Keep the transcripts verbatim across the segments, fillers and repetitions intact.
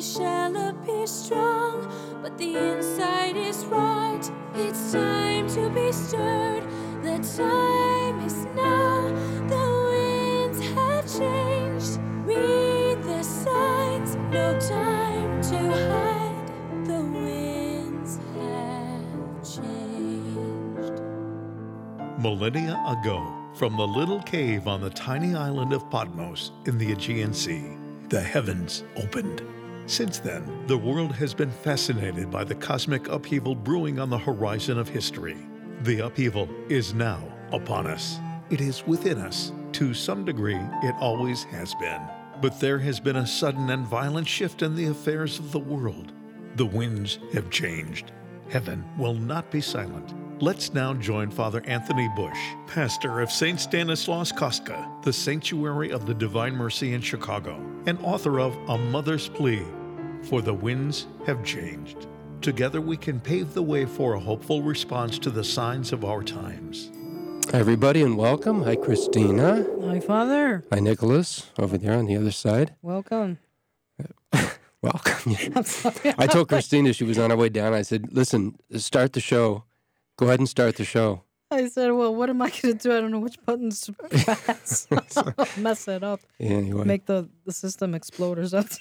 The shell appears strong, but the inside is right. It's time to be stirred. The time is now. The winds have changed. Read the signs. No time to hide. The winds have changed. Millennia ago, from the little cave on the tiny island of Patmos in the Aegean Sea, the heavens opened. Since then, the world has been fascinated by the cosmic upheaval brewing on the horizon of history. The upheaval is now upon us. It is within us. To some degree, it always has been. But there has been a sudden and violent shift in the affairs of the world. The winds have changed. Heaven will not be silent. Let's now join Father Anthony Bush, pastor of Saint Stanislaus Kostka, the Sanctuary of the Divine Mercy in Chicago, and author of A Mother's Plea, For the Winds Have Changed. Together we can pave the way for a hopeful response to the signs of our times. Hi, everybody, and welcome. Hi, Christina. Hi, Father. Hi, Nicholas, over there on the other side. Welcome. Welcome. I'm sorry. I told Christina she was on her way down. I said, listen, start the show. Go ahead and start the show. I said, well, what am I going to do? I don't know which buttons to press. I'll mess it up. Anyway. Make the, the system explode or something.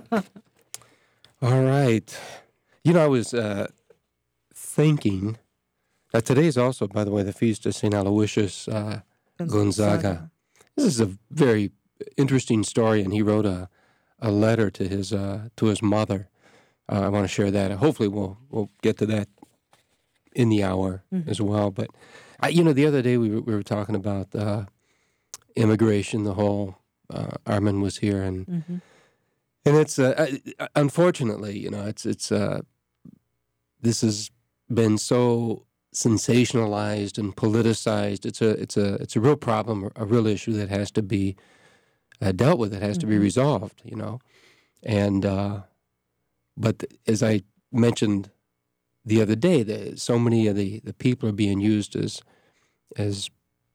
All right. You know, I was uh, thinking, uh, today is also, by the way, the feast of Saint Aloysius uh, Gonzaga. This is a very interesting story, and he wrote a, a letter to his uh, to his mother. Uh, I want to share that. Hopefully we'll we'll get to that in the hour mm-hmm. as well. But, I, you know, the other day we were, we were talking about uh, immigration. The whole, uh, Armin was here, and mm-hmm. and it's, uh, unfortunately, you know, it's, it's uh, this has been so sensationalized and politicized. It's a, it's a, it's a real problem, a real issue that has to be uh, dealt with. It has mm-hmm. to be resolved, you know. And, uh, but as I mentioned the other day, the, so many of the, the people are being used as as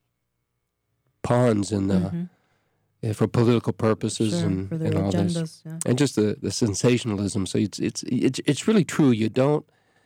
pawns in the mm-hmm. uh, for political purposes sure, and, for their and all agendas, this, yeah. and just the, the sensationalism. So it's it's it's it's really true. You don't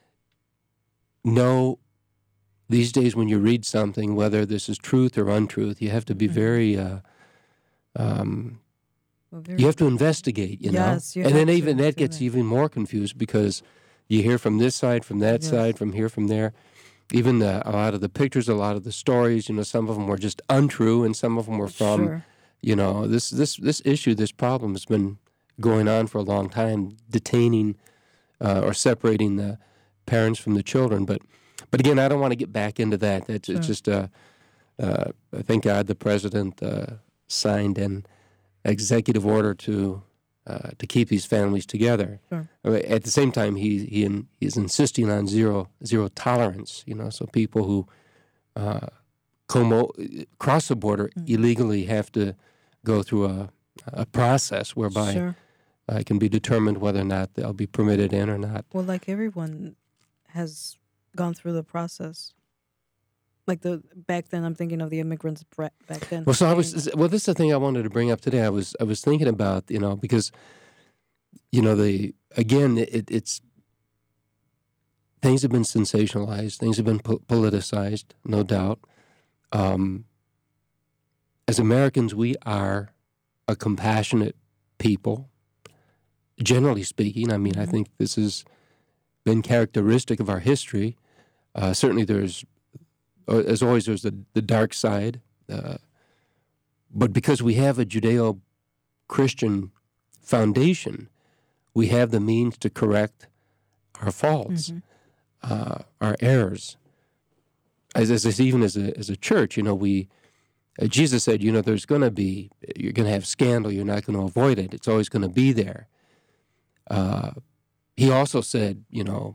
know these days when you read something whether this is truth or untruth. You have to be mm-hmm. very. Uh, um, well, very. You have to investigate. You yes, know, you and then to, even that gets even more confused because. You hear from this side, from that yes. side, from here, from there. Even the, a lot of the pictures, a lot of the stories, you know, some of them were just untrue, and some of them were from, sure. you know, this this this issue, this problem has been going on for a long time, detaining uh, or separating the parents from the children. But, but again, I don't want to get back into that. That's sure. it's just, uh, uh, thank God, the president uh, signed an executive order to. Uh, to keep these families together. Sure. At the same time, he he in, he's insisting on zero zero tolerance. You know, so people who uh, como, cross the border mm. illegally have to go through a a process whereby sure. uh, it can be determined whether or not they'll be permitted in or not. Well, like everyone has gone through the process. Like the back then, I'm thinking of the immigrants back then. Well, so I was. Well, this is the thing I wanted to bring up today. I was. I was thinking about you know because, you know, the again it, it's things have been sensationalized. Things have been po- politicized, no doubt. Um, as Americans, we are a compassionate people. Generally speaking, I mean, mm-hmm. I think this has been characteristic of our history. Uh, certainly, there's. As always, there's the, the dark side. Uh, but because we have a Judeo-Christian foundation, we have the means to correct our faults, mm-hmm. uh, our errors. As, as even as a as a church, you know, we uh, Jesus said, you know, there's going to be, you're going to have scandal. You're not going to avoid it. It's always going to be there. Uh, he also said, you know,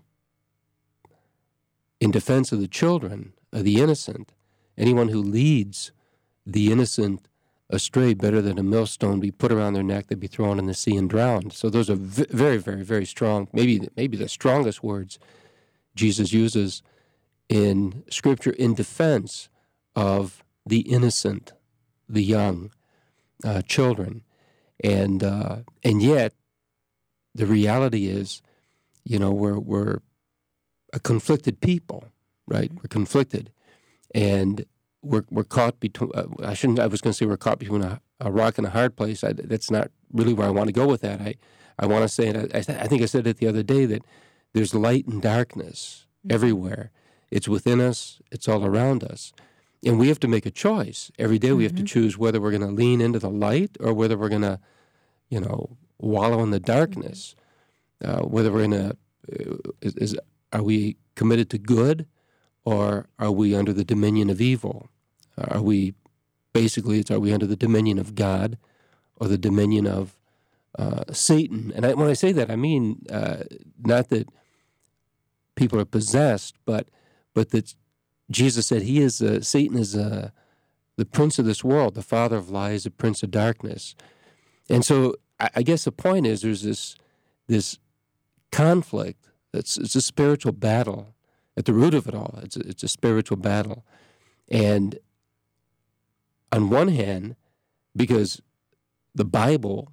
in defense of the children, of the innocent, anyone who leads the innocent astray, better than a millstone be put around their neck, they'd be thrown in the sea and drowned. So those are v- very, very, very strong, maybe maybe the strongest words Jesus uses in Scripture in defense of the innocent, the young, uh, children. And uh, and yet, the reality is, you know, we're we're a conflicted people, right? Mm-hmm. We're conflicted, and we're we're caught between. Uh, I shouldn't. I was going to say we're caught between a, a rock and a hard place. I, that's not really where I want to go with that. I I want to say, and I, I think I said it the other day, that there's light and darkness Mm-hmm. everywhere. It's within us. It's all around us. And we have to make a choice. Every day we have to Mm-hmm. choose whether we're going to lean into the light or whether we're going to, you know, wallow in the darkness. Uh, whether we're going to, uh, is, is, are we committed to good or are we under the dominion of evil? Are we, basically, it's are we under the dominion of God or the dominion of uh, Satan? And I, when I say that, I mean uh, not that people are possessed, but but that Jesus said he is uh, Satan is uh, the prince of this world, the father of lies, the prince of darkness. And so I, I guess the point is there's this this conflict. It's it's a spiritual battle at the root of it all. It's a, it's a spiritual battle, and on one hand, because the Bible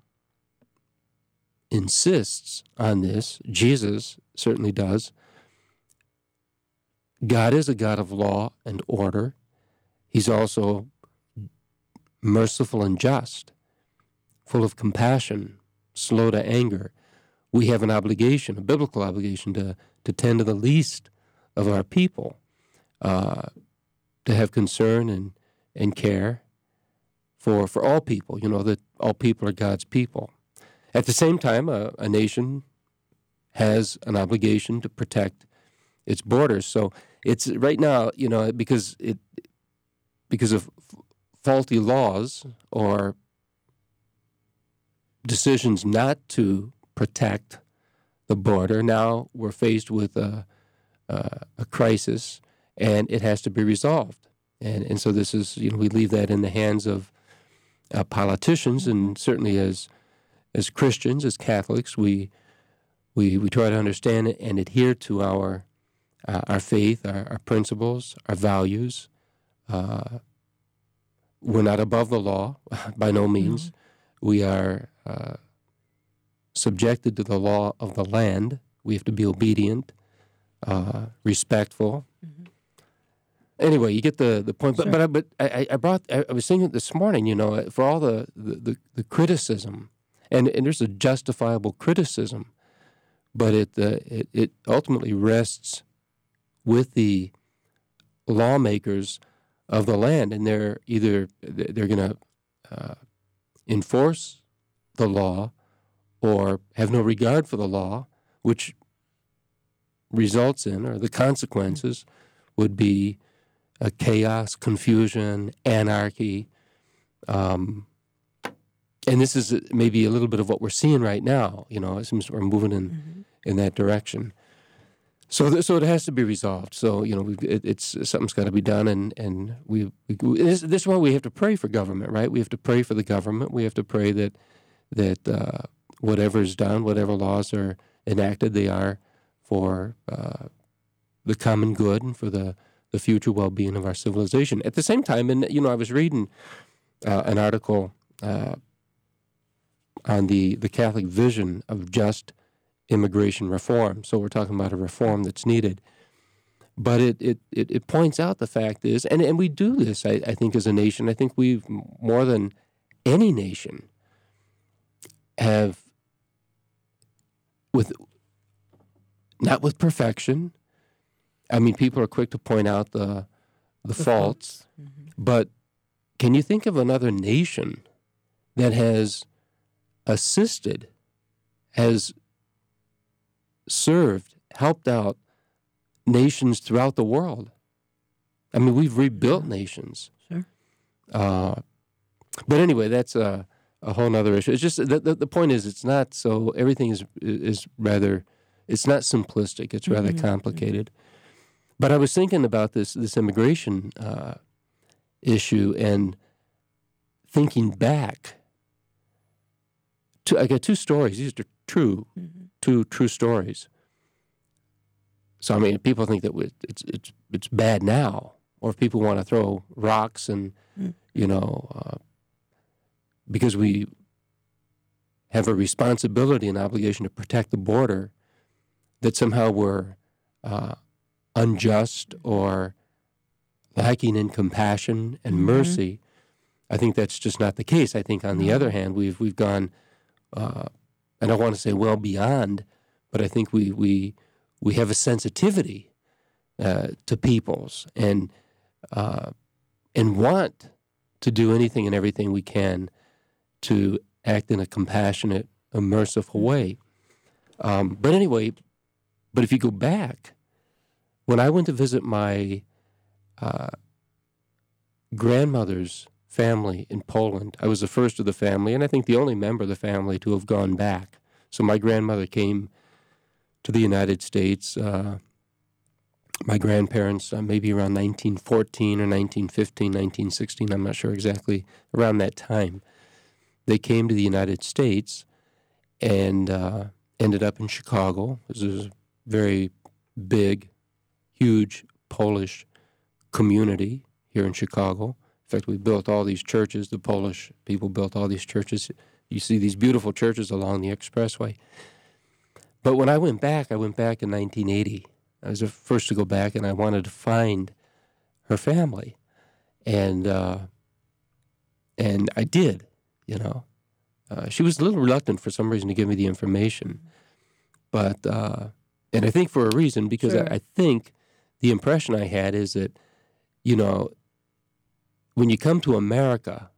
insists on this, Jesus certainly does. God is a God of law and order. He's also merciful and just, full of compassion, slow to anger. We have an obligation, a biblical obligation, to, to tend to the least of our people, uh, to have concern and, and care for, for all people, you know, that all people are God's people. At the same time, a, a nation has an obligation to protect its borders. So it's right now, you know, because it because of f- faulty laws or decisions not to protect the border, now we're faced with a, a, a crisis, and it has to be resolved. And and so this is, you know, we leave that in the hands of uh, politicians, and certainly as as Christians, as Catholics, we we we try to understand it and adhere to our uh, our faith, our, our principles, our values. Uh, we're not above the law, by no means. Mm-hmm. We are uh, subjected to the law of the land. We have to be obedient, uh, respectful. Mm-hmm. Anyway, you get the, the point. But Sure. but I, but I, I brought I, I was thinking this morning, you know, for all the the, the, the criticism, and, and there's a justifiable criticism, but it, uh, it it ultimately rests with the lawmakers of the land, and they're either they're going to uh, enforce the law or have no regard for the law, which results in, or the consequences would be uh, chaos, confusion, anarchy. Um, and this is maybe a little bit of what we're seeing right now. You know, it seems we're moving in, mm-hmm. in that direction. So, th- so it has to be resolved. So, you know, we've, it, it's something's got to be done, and and we, we this, this is why we have to pray for government, right? We have to pray for the government. We have to pray that that uh, whatever is done, whatever laws are enacted, they are for uh, the common good and for the, the future well-being of our civilization. At the same time, and you know, I was reading uh, an article uh, on the the Catholic vision of just immigration reform. So we're talking about a reform that's needed. But it it, it, it points out the fact is, and, and we do this, I, I think, as a nation. I think we've, more than any nation, have, with not with perfection. I mean, people are quick to point out the the, the faults, faults. Mm-hmm. But can you think of another nation that has assisted, has served, helped out nations throughout the world? I mean, we've rebuilt yeah. nations. Sure. Uh, but anyway, that's a, a whole other issue. It's just the, the the point is, it's not so. Everything is is rather. It's not simplistic. It's rather mm-hmm. complicated. Mm-hmm. But I was thinking about this this immigration uh, issue and thinking back. To, I got two stories. These are true. Mm-hmm. Two true stories. So I mean, people think that it's it's it's bad now, or if people want to throw rocks and mm. you know, uh, because we have a responsibility and obligation to protect the border, that somehow we're uh, unjust or lacking in compassion and Mhm. mercy. I think that's just not the case. I think, on the other hand, we've we've gone, uh, I don't want to say well beyond, but I think we we we have a sensitivity uh, to peoples and uh, and want to do anything and everything we can to act in a compassionate, a merciful way. Um, but anyway, but if you go back, when I went to visit my uh, grandmother's family in Poland, I was the first of the family, and I think the only member of the family to have gone back. So my grandmother came to the United States. Uh, my grandparents, uh, maybe around nineteen fourteen or nineteen fifteen, nineteen sixteen, I'm not sure exactly, around that time. They came to the United States and uh, ended up in Chicago. This is a very big, huge Polish community here in Chicago. In fact, we built all these churches. The Polish people built all these churches. You see these beautiful churches along the expressway. But when I went back, I went back in nineteen eighty. I was the first to go back, and I wanted to find her family. And uh, and I did, you know. Uh, she was a little reluctant for some reason to give me the information. But, uh, and I think for a reason, because Sure. I, I think the impression I had is that, you know, when you come to America,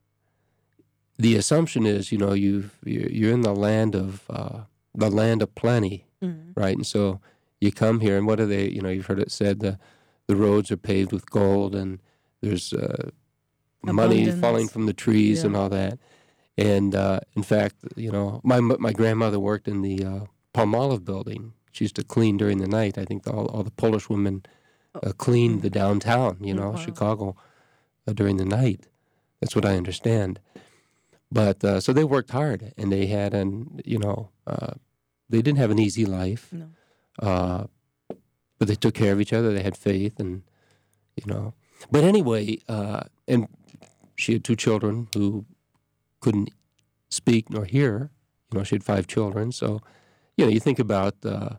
the assumption is, you know, you've, you're in the land of uh, the land of plenty, Mhm. right? And so you come here, and what are they? You know, you've heard it said the the roads are paved with gold, and there's uh, money Abundance. falling from the trees Yeah. and all that. And uh, in fact, you know, my my grandmother worked in the uh, Palmolive building. She used to clean during the night. I think all all the Polish women uh, cleaned the downtown, you know, Oh, wow. Chicago, uh, during the night. That's what I understand. But uh, so they worked hard, and they had an, you know, uh, they didn't have an easy life. No. Uh, but they took care of each other. They had faith, and, you know. But anyway, uh, and she had two children who couldn't speak nor hear. You know, she had five children. So, you know, you think about uh,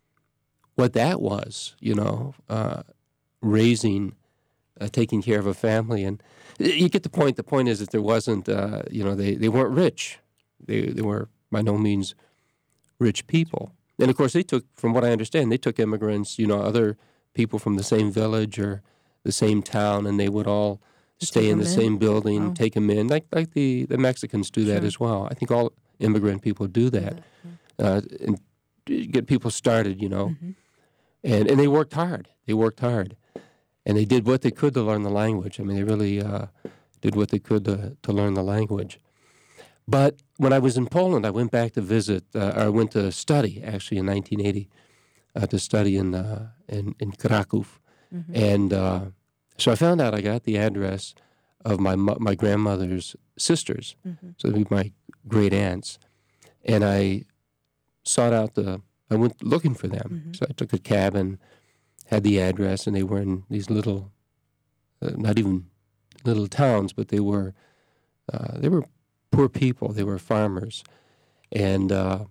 what that was, you know, uh, raising, uh, taking care of a family. And you get the point. The point is that there wasn't, uh, you know, they, they weren't rich. They, they were by no means rich people. And, of course, they took, from what I understand, they took immigrants, you know, other people from the same village or the same town, and they would all To stay take in the 'em in? same building, Wow. take them in, like like the, the Mexicans do that Sure. as well. I think all immigrant people do that, uh, and get people started, you know. Mhm. And and they worked hard. They worked hard. And they did what they could to learn the language. I mean, they really uh, did what they could to, to learn the language. But when I was in Poland, I went back to visit, uh, or I went to study, actually, in nineteen eighty, uh, to study in, uh, in, in Kraków. Mhm. And uh, so I found out I got the address of my mo- my grandmother's sisters, Mhm. so they'd be my great aunts. And I sought out the, I went looking for them. Mhm. So I took a cab and had the address, and they were in these little, uh, not even little towns, but they were, uh, they were poor people. They were farmers, and uh,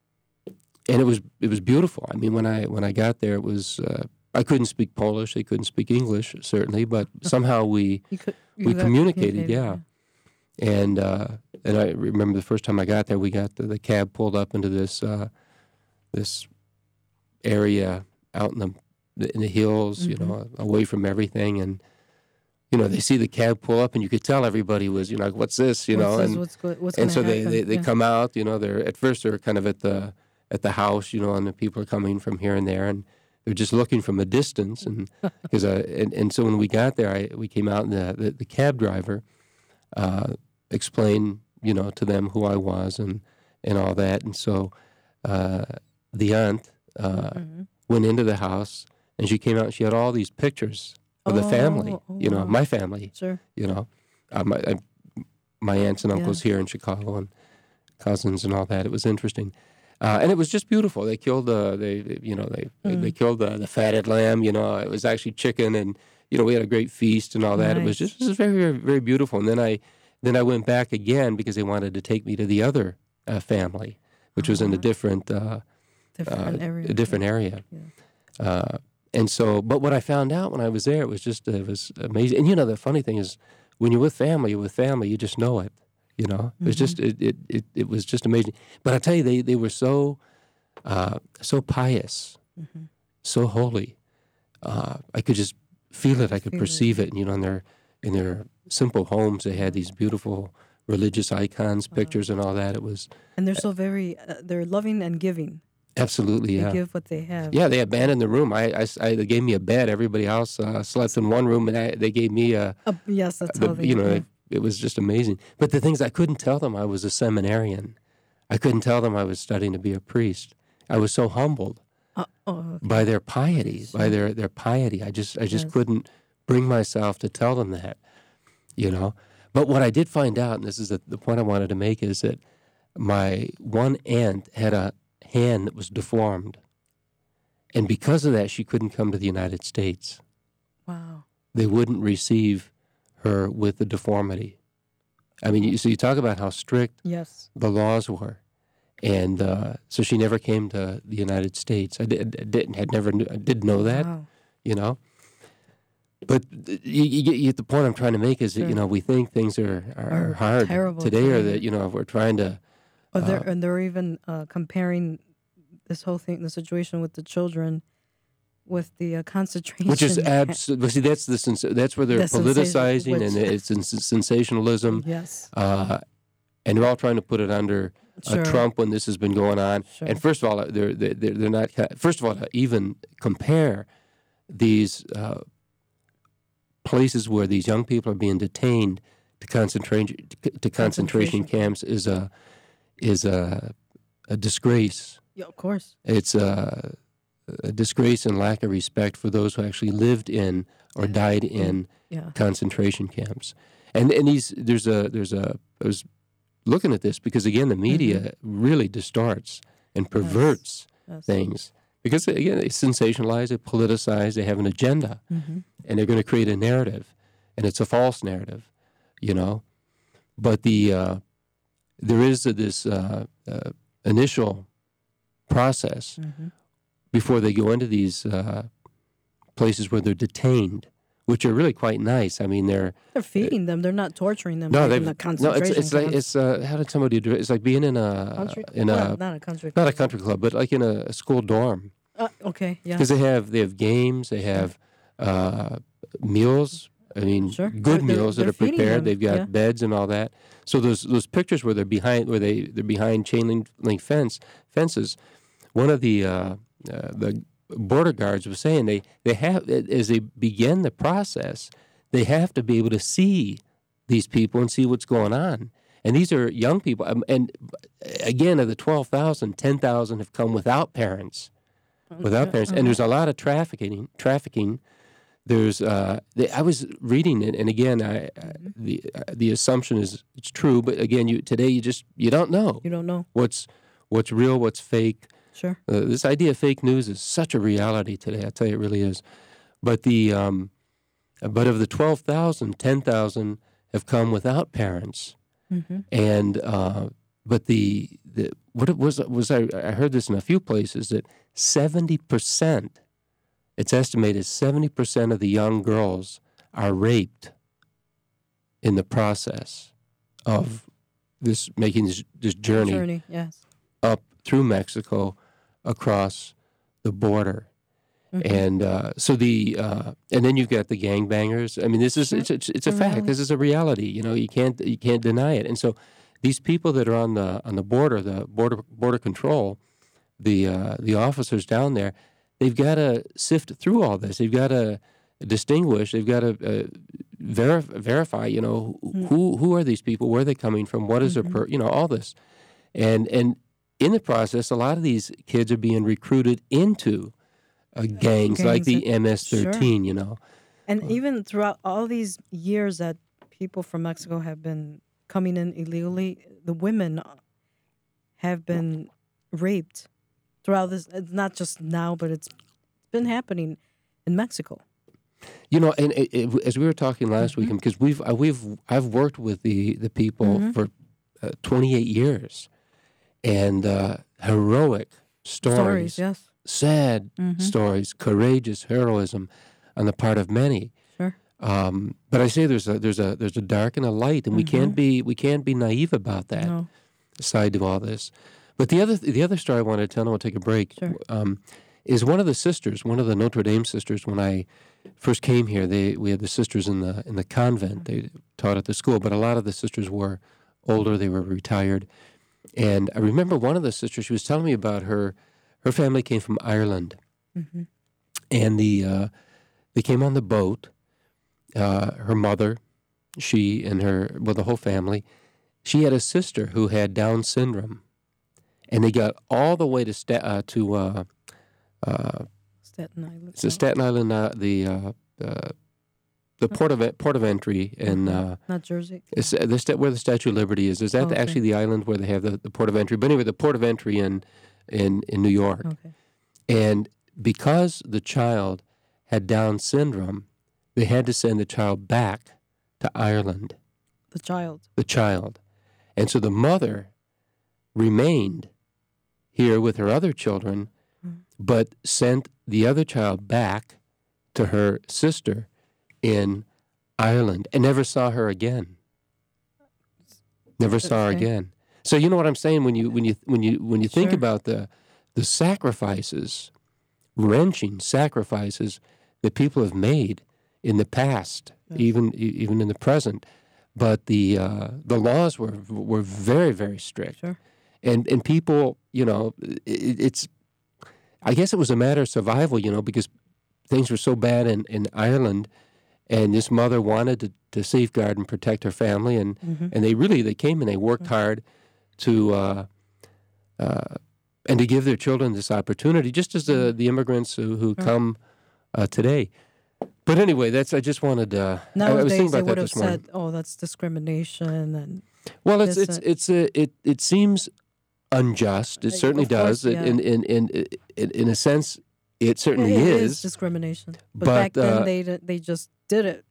and it was it was beautiful. I mean, when I when I got there, it was uh, I couldn't speak Polish. They couldn't speak English, certainly, but somehow we You could, you we got communicated, yeah. And uh, and I remember the first time I got there, we got the, the cab pulled up into this uh, this area out in the in the hills, you know, away from everything, and you know they see the cab pull up, and you could tell everybody was, you know, like, what's this, you What's know, this? and what's, go- what's and gonna so they, happen? they, they Yeah. come out, you know, they're at first they're kind of at the at the house, you know, and the people are coming from here and there, and they're just looking from a distance, and because uh, and, and so when we got there, I we came out, and the the, the cab driver uh, explained, you know, to them who I was and and all that, and so uh, the aunt uh, Mhm. went into the house, and she came out, and she had all these pictures of the family, Oh, oh, you know, wow. my family, Sure. you know, uh, my I, my aunts and uncles here in Chicago, and cousins and all that. It was interesting, uh, and it was just beautiful. They killed the, they, they you know, they Mm. they killed the, the fatted lamb. You know, it was actually chicken, and you know, we had a great feast and all that. It was Nice. just it was very, very very beautiful. And then I then I went back again because they wanted to take me to the other uh, family, which was in a Uh-huh. different uh, Different uh, area. a different area. Yeah. Uh, and so, but what I found out when I was there, it was just, it was amazing. And you know, the funny thing is, when you're with family, you're with family, you just know it, you know? It was just, it, it, it, it was just amazing. But I tell you, they, they were so, uh, so pious, Mhm. so holy. Uh, I could just feel it, I could Feel it. perceive it. And, you know, in their, in their simple homes, they had these beautiful religious icons, pictures and all that. It was And they're so very, uh, they're loving and giving. absolutely, They yeah. give what they have. Yeah, they abandoned the room. I, I, I- they gave me a bed. Everybody else uh, slept in one room, and I, they gave me a, Uh, yes, that's the, how they, you know, yeah. it, it was just amazing. But the things I couldn't tell them I was a seminarian. I couldn't tell them I was studying to be a priest. I was so humbled Uh, oh, okay. by their piety, by their, their piety. I just I just Yes. couldn't bring myself to tell them that, you know. But what I did find out, and this is the, the point I wanted to make, is that my one aunt had a hand that was deformed. And because of that, she couldn't come to the United States. Wow. They wouldn't receive her with the deformity. I mean, you, so you talk about how strict Yes. the laws were. And uh, so she never came to the United States. I, did, I didn't, had never, knew, I didn't know that, Wow. you know. But you, you, get, you get the point I'm trying to make is that, Sure. you know, we think things are, are, Are hard terrible today, or today. that, you know, if we're trying to, But they're, Uh, and they're even uh, comparing this whole thing, the situation with the children, with the uh, concentration. which is camp. absolutely, see, that's, the, sens- that's where they're The sensation- politicizing, and which- it's sens- sensationalism. Yes. Uh, and they're all trying to put it under uh, Sure. Trump when this has been going on. Sure. And first of all, they're they're they're they're not. First of all, to even compare these uh, places where these young people are being detained to concentration to concentration Concentration camps is a is a a disgrace. Yeah, of course. It's a, a disgrace and lack of respect for those who actually lived in or died in Yeah. concentration camps. And and these there's a there's a I was looking at this because again the media really distorts and perverts Yes. things because again they sensationalize, they politicize, they have an agenda, Mm-hmm. and they're going to create a narrative, and it's a false narrative, you know. But the uh, there is a, this uh, uh, initial process Mm-hmm. before they go into these uh, places where they're detained, which are really quite nice. I mean, they're They're feeding them. They're not torturing them. no, like they in the no. concentration It's it's like camps. it's uh, how did somebody do it? It's like being in a country. in well, a not a country. not a club. country club, but like in a, a school dorm Uh, okay. Yeah. because they have they have games, they have uh, meals. I mean, Sure. good They're- they're- meals that they're are feeding prepared. them, They've got yeah. beds and all that. So those those pictures where they're behind where they they're behind chain link, link fence fences. One of the uh, uh, the border guards was saying they they have as they begin the process, they have to be able to see these people and see what's going on. And these are young people. Um, and again, of the twelve thousand, ten thousand have come without parents, without parents. And there's a lot of trafficking. Trafficking. There's. Uh, the, I was reading it, and again, I, uh, the uh, the assumption is it's true, but again, you today you just you don't know You don't know. what's what's real, what's fake. Sure. Uh, this idea of fake news is such a reality today. I tell you, it really is. But the um, but of the twelve thousand, ten thousand have come without parents, Mm-hmm. and uh, but the, the what it was was I, I heard this in a few places that seventy percent, it's estimated seventy percent of the young girls are raped in the process of this making this, this journey Journey. Yes. up through Mexico across the border. Mhm. And uh, so the uh, and then you've got the gangbangers. I mean, this is Sure. it's, it's it's a It's a fact. reality. This is a reality. You know, you can't you can't deny it. And so these people that are on the on the border, the border border control, the uh, the officers down there, they've got to sift through all this. They've got to distinguish. They've got to uh, verif- verify. You know, Mm. who who are these people? Where are they coming from? What is Mhm. their per? You know, all this, and and in the process, a lot of these kids are being recruited into uh, gangs, like Gangs the and- M S thirteen, you know. And even throughout all these years that people from Mexico have been coming in illegally, the women have been raped throughout this. It's not just now, but it's been happening in Mexico. You know, and it, it, as we were talking last week, because we've uh, we've I've worked with the the people Mhm. for uh, twenty-eight years, and uh, heroic stories, Stories, yes. sad Mhm. stories, courageous heroism on the part of many. Sure. Um, but I say there's a there's a there's a dark and a light, and we can't be we can't be naive about that No. side to all this. But the other the other story I wanted to tell, and we'll take a break, Sure. um, is one of the sisters, one of the Notre Dame sisters. When I first came here, they we had the sisters in the in the convent. They taught at the school, but a lot of the sisters were older. They were retired, and I remember one of the sisters. She was telling me about her. Her family came from Ireland, Mhm. and the uh, they came on the boat. Uh, her mother, she and her, well, the whole family. She had a sister who had Down syndrome, and they got all the way to sta- uh, to uh, uh, Staten Island. so Staten Island, uh, the uh, uh, the port of port of entry, and uh, Not Jersey. it's, the sta- where the Statue of Liberty is. Is that the, Okay. actually the island where they have the, the port of entry? But anyway, the port of entry in in in New York, Okay. and because the child had Down syndrome, they had to send the child back to Ireland. The child. The child. And so the mother remained here with her other children, Mm. but sent the other child back to her sister in Ireland and never saw her again. Never saw her Okay. again. So you know what I'm saying when you when you when you when you think Sure. about the the sacrifices, wrenching sacrifices that people have made in the past, Yes. even e- even in the present. But the uh, the laws were were very very strict, Sure. and and people, you know, it, it's, I guess it was a matter of survival, you know, because things were so bad in, in Ireland, and this mother wanted to, to safeguard and protect her family, and Mhm. and they really they came and they worked hard to uh, uh, and to give their children this opportunity, just as the the immigrants who, who Sure. come uh, today. But anyway, that's I just wanted. Uh, I, I was Nowadays, thinking they about would that have this morning. said, "Oh, that's discrimination," and Well, it's this, it's uh, it's a, it it seems unjust. It Uh, certainly of course, does. It- yeah. In, in in in in a sense, it certainly it is. is discrimination. But, but, back then, uh, they d- they just did it.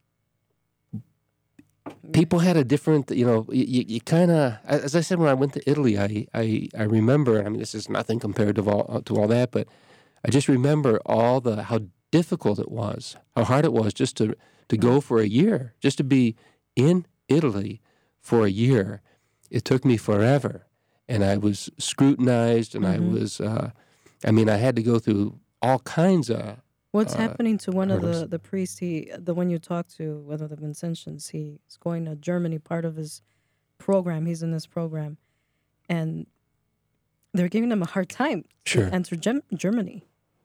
People had a different, you know, you, you kind of, as I said, when I went to Italy, I, I, I remember, I mean, this is nothing compared to all, to all that, but I just remember all the, how difficult it was, how hard it was just to, to go for a year, just to be in Italy for a year. It took me forever, and I was scrutinized, and Mhm. I was, uh, I mean, I had to go through all kinds of, What's uh, happening to one of hurdles. the the priests? He, the one you talked to, one of the Vincentians, he's going to Germany. Part of his program, he's in this program, and they're giving him a hard time Sure. to enter Gem- Germany.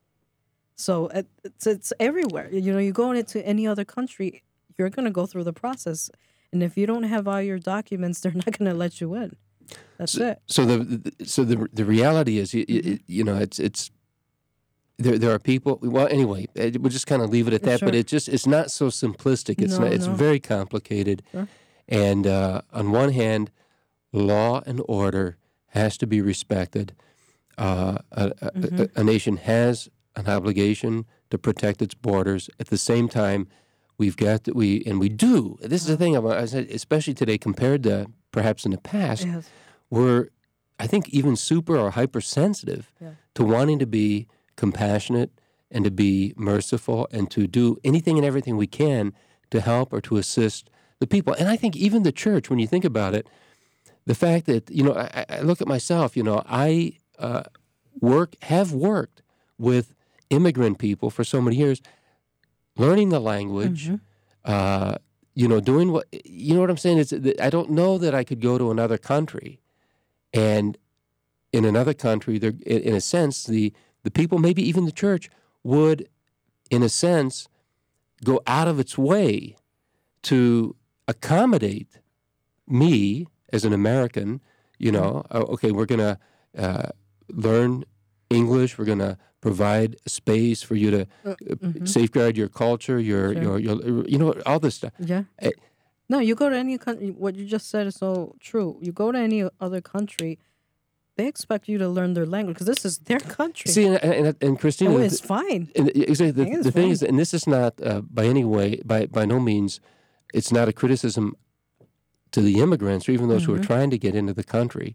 So it, it's it's everywhere. You know, you go into any other country, you're going to go through the process, and if you don't have all your documents, they're not going to let you in. That's so, it. So the, the so the the reality is, you, you, you know, it's it's there there are people. Well, anyway, eh, we'll just kind of leave it at that. But Sure. it just it's not so simplistic. It's No, not. It's no. very complicated. Sure. And uh, on one hand, law and order has to be respected. Uh, a, a, Mm-hmm. a, a nation has an obligation to protect its borders. At the same time, we've got to, we and we do. This is the thing about, I said, especially today compared to perhaps in the past. Yes. We're, I think, even super or hypersensitive Yeah. to wanting to be compassionate and to be merciful and to do anything and everything we can to help or to assist the people. And I think even the church, when you think about it, the fact that, you know, I, I look at myself, you know, I uh, work, have worked with immigrant people for so many years, learning the language, Mhm. uh, you know, doing what, you know what I'm saying? It's, I don't know that I could go to another country and in another country, there, in in a sense, the, the people, maybe even the church, would, in a sense, go out of its way to accommodate me as an American. You know, oh, okay, we're going to uh, learn English. We're going to provide a space for you to uh, mhm. safeguard your culture, your, Sure. your, your, you know, all this stuff. Yeah. Eh, No, you go to any country. What you just said is so true. You go to any other country, they expect you to learn their language because this is their country. See, and, and, and Christina, and the- it's fine. And exactly, I the, think it's the thing fine. is, and this is not uh, by any way, by by no means, it's not a criticism to the immigrants or even those who are Mhm. trying to get into the country.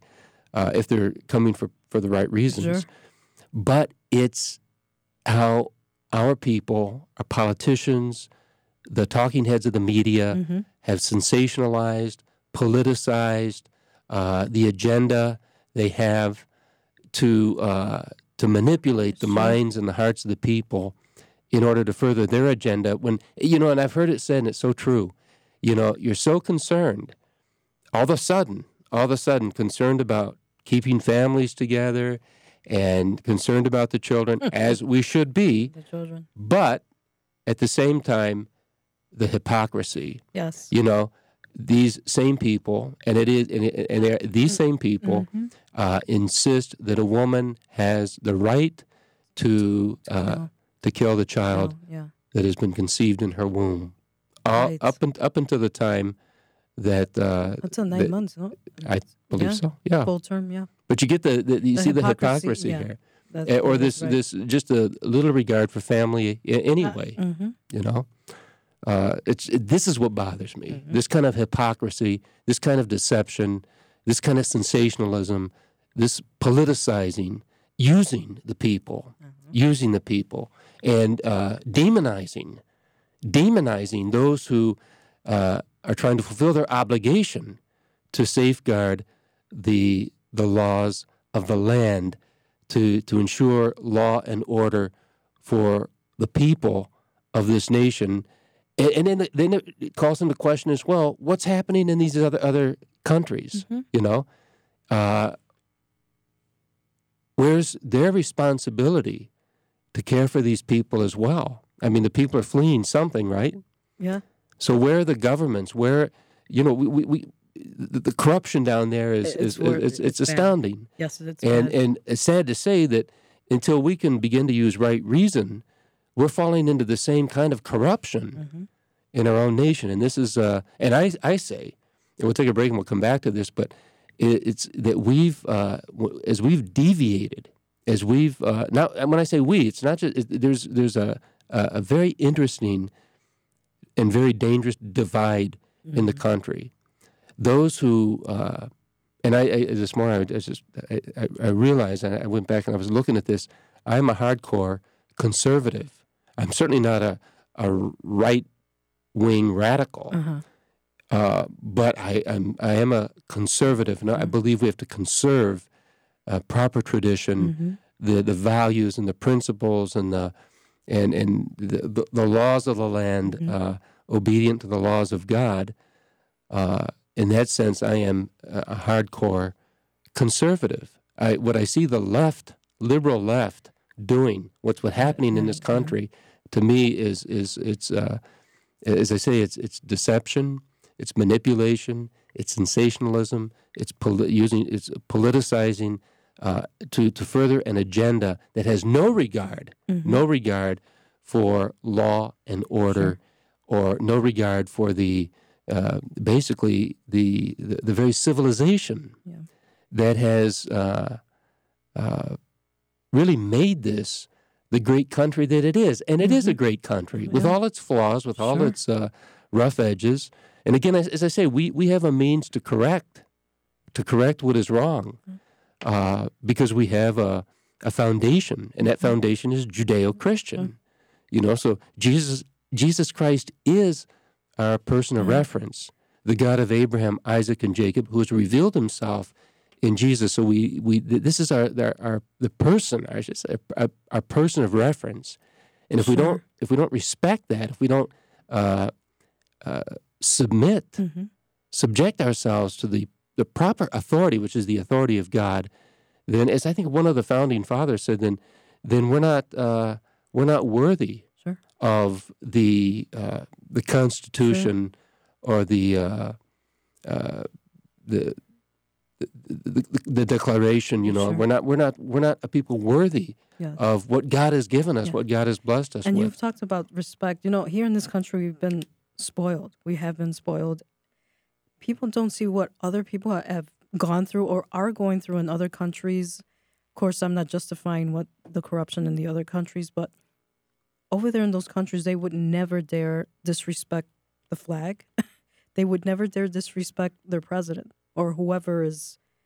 uh, if they're coming for, for the right reasons. Sure. But it's how our people, our politicians, the talking heads of the media Mm-hmm. have sensationalized, politicized uh, the agenda they have to uh, to manipulate the Sure. minds and the hearts of the people in order to further their agenda. When you know, and I've heard it said, and it's so true. You know, you're so concerned, all of a sudden, all of a sudden, concerned about keeping families together and concerned about the children, as we should be. The children. But at the same time, the hypocrisy. Yes. You know, these same people, and it is, and, it, and they're- these same people Mm-hmm. uh, insist that a woman has the right to uh, Oh. to kill the child Oh, yeah. that has been conceived in her womb, all, Right. up and up until the time that uh, Until nine that- months, no? I believe Yeah. so. Yeah, Full term, yeah. but you get the, the you The see the hypocrisy, hypocrisy yeah. here. That's, Eh, or that's this right. this just a little regard for family a- anyway. Mm-hmm. You know, uh, it's it, this is what bothers me. Mhm. This kind of hypocrisy, this kind of deception, this kind of sensationalism, this politicizing, using the people, using the people, and uh, demonizing, demonizing those who uh, are trying to fulfill their obligation to safeguard the the laws of the land, to to ensure law and order for the people of this nation. And, and then, then it calls into question as well, what's happening in these other other countries? Mhm. You know, uh, where's their responsibility to care for these people as well? I mean, the people are fleeing something, right? Yeah. So where are the governments? Where, you know, we, we, we the, the corruption down there is It's is, wor- is, it's it's bad. astounding. Yes, it's And bad. and it's sad to say that until we can begin to use right reason, we're falling into the same kind of corruption Mhm. in our own nation. And this is, uh, and I I say, and we'll take a break and we'll come back to this, but it, it's that we've uh, w- as we've deviated, as we've uh, now. And when I say we, it's not just it, there's there's a a, a very interesting and very dangerous divide in the country. Those who, uh, and I, I this morning I, was just I, I, I realized, and I went back and I was looking at this. I'm a hardcore conservative. I'm certainly not a a right wing radical, Uh-huh. uh, but I I'm, I am a conservative, and I believe we have to conserve uh, proper tradition, Mhm. the the values and the principles and the and and the, the, the laws of the land, Mhm. uh, obedient to the laws of God. Uh, in that sense, I am a, a hardcore conservative. I, what I see the left, liberal left, doing, what's what happening in this Mhm. country, to me is is it's uh, as I say, it's it's deception, it's manipulation, it's sensationalism, it's poli- using it's politicizing uh, to to further an agenda that has no regard, Mhm. no regard for law and order, or no regard for the uh, basically the, the the very civilization Yeah. that has uh, uh, really made this the great country that it is. And it is a great country with Yeah. all its flaws, with all Sure. its uh, rough edges. And again, as, as I say, we, we have a means to correct, to correct what is wrong, uh, because we have a, a foundation, and that foundation is Judeo-Christian. You know, so Jesus Jesus Christ is our person of reference, the God of Abraham, Isaac, and Jacob, who has revealed himself in Jesus. So we we this is our our, our the person, I should say, our, our person of reference. And if we Sure. don't if we don't respect that, if we don't uh, uh, submit, Mhm. subject ourselves to the the proper authority, which is the authority of God, then, as I think one of the founding fathers said, then then we're not uh, we're not worthy Sure. of the uh, the Constitution or the uh, uh, the, the, the the Declaration. You know, Sure. we're not we're not we're not a people worthy Yeah. of what God has given us, Yeah. what God has blessed us And with. you've talked about respect. You know, here in this country, we've been spoiled. We have been spoiled. People don't see what other people have gone through or are going through in other countries. Of course, I'm not justifying what the corruption in the other countries, but over there in those countries, they would never dare disrespect the flag. They would never dare disrespect their president or whoever is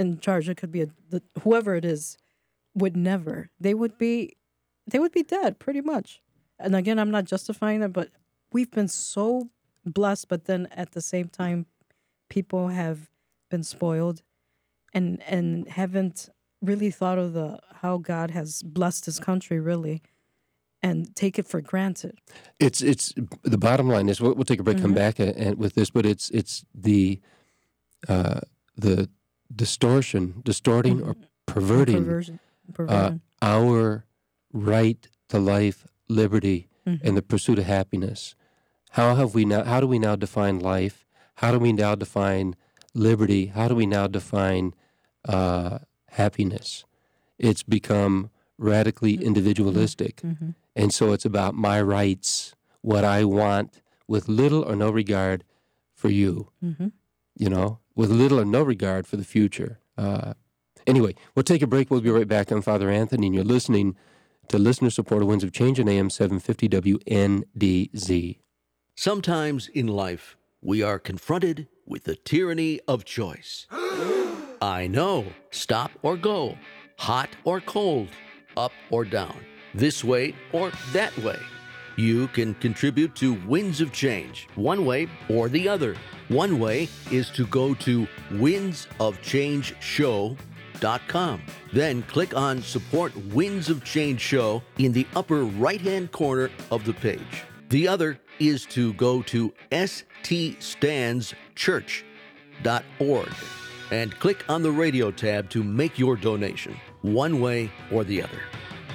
in charge. It could be a, the, whoever it is would never. They would be, they would be dead pretty much. And again, I'm not justifying it, but we've been so blessed. But then at the same time, people have been spoiled, and and haven't really thought of the how God has blessed this country really, and take it for granted. It's it's the bottom line is we'll, we'll take a break, mm-hmm. come back and, and with this, but it's it's the uh, the distortion, distorting mm-hmm. or perverting Perversion. Perversion. Uh, our right to life, liberty, mm-hmm. and the pursuit of happiness. How have we now? How do we now define life? How do we now define liberty? How do we now define uh, happiness? It's become radically individualistic. Mm-hmm. And so it's about my rights, what I want, with little or no regard for you, Mm-hmm. you know, with little or no regard for the future. Uh, anyway, we'll take a break. We'll be right back. I'm Father Anthony, and you're listening to listener-supported Winds of Change on A M seven fifty W N D Z. Sometimes in life, we are confronted with the tyranny of choice. I know, stop or go, hot or cold, up or down, this way or that way. You can contribute to Winds of Change, one way or the other. One way is to go to winds of change show dot com. Then click on Support Winds of Change Show in the upper right-hand corner of the page. The other is to go to s t stands church dot org and click on the radio tab to make your donation, one way or the other.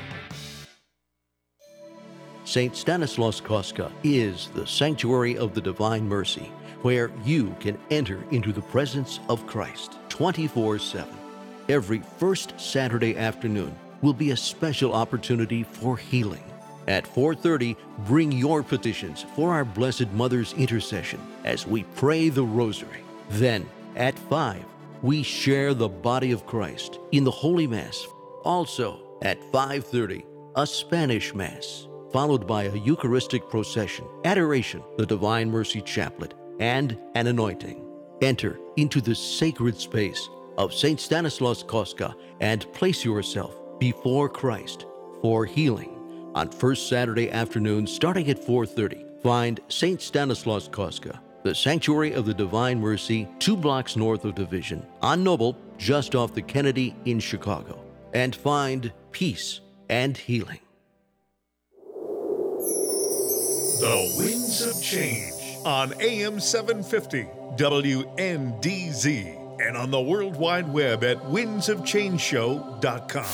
Saint Stanislaus Kostka is the sanctuary of the Divine Mercy, where you can enter into the presence of Christ twenty-four seven. Every first Saturday afternoon will be a special opportunity for healing. At four thirty, bring your petitions for our Blessed Mother's intercession as we pray the Rosary. Then, at five, we share the body of Christ in the Holy Mass. Also, at five thirty, a Spanish Mass, followed by a Eucharistic procession, adoration, the Divine Mercy Chaplet, and an anointing. Enter into the sacred space of Saint Stanislaus Kostka and place yourself before Christ for healing. On first Saturday afternoon, starting at four thirty, find Saint Stanislaus Kostka, the Sanctuary of the Divine Mercy, two blocks north of Division, on Noble, just off the Kennedy in Chicago, and find peace and healing. The Winds of Change on A M seven fifty W N D Z and on the World Wide Web at winds of change show dot com.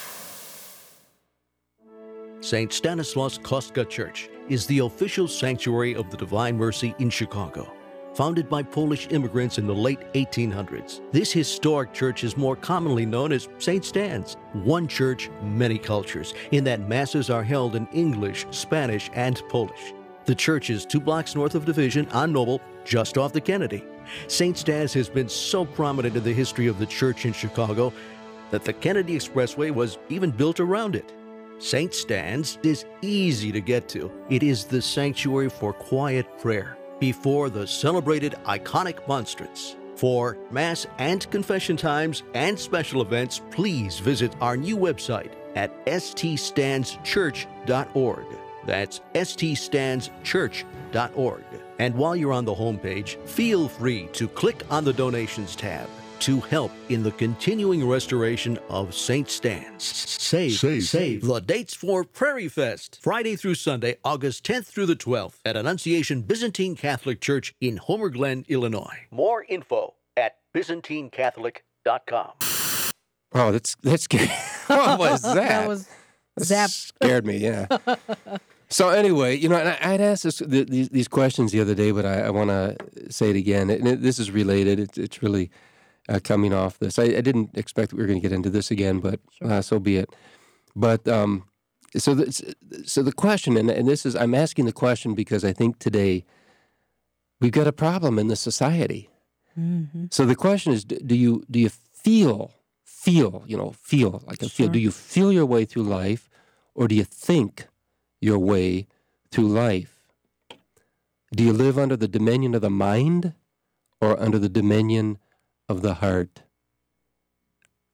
Saint Stanislaus Kostka Church is the official sanctuary of the Divine Mercy in Chicago. Founded by Polish immigrants in the late eighteen hundreds, this historic church is more commonly known as Saint Stan's. One church, many cultures, in that masses are held in English, Spanish, and Polish. The church is two blocks north of Division on Noble, just off the Kennedy. Saint Stan's has been so prominent in the history of the church in Chicago that the Kennedy Expressway was even built around it. Saint Stan's is easy to get to. It is the sanctuary for quiet prayer before the celebrated iconic monstrance. For Mass and confession times and special events, please visit our new website at s t stands church dot org. That's s t stands church dot org. And while you're on the homepage, feel free to click on the Donations tab to help in the continuing restoration of Saint Stan's. Save, save, save. The dates for Prairie Fest, Friday through Sunday, August tenth through the twelfth, at Annunciation Byzantine Catholic Church in Homer Glen, Illinois. More info at byzantine catholic dot com. Oh, that's that's scary. What was that? That was zap. Scared me, yeah. So anyway, you know, and I, I'd asked this, the, these, these questions the other day, but I, I want to say it again. And it, this is related. It, it's really uh, coming off this. I, I didn't expect that we were going to get into this again, but Sure. uh, so be it. But um, so the, so the question, and, and this is, I'm asking the question because I think today we've got a problem in the society. Mm-hmm. So the question is, do you do you feel, feel, you know, feel, like a feel, Sure. do you feel your way through life, or do you think your way through life? Do you live under the dominion of the mind or under the dominion of the heart?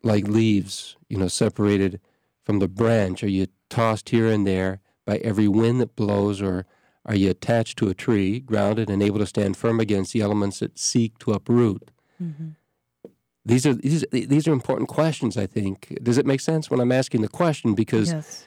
like leaves, you know, separated from the branch? Are you tossed here and there by every wind that blows, or are you attached to a tree, grounded and able to stand firm against the elements that seek to uproot? Mm-hmm. These are these, these are important questions, I think. Does it make sense when I'm asking the question? Because Yes.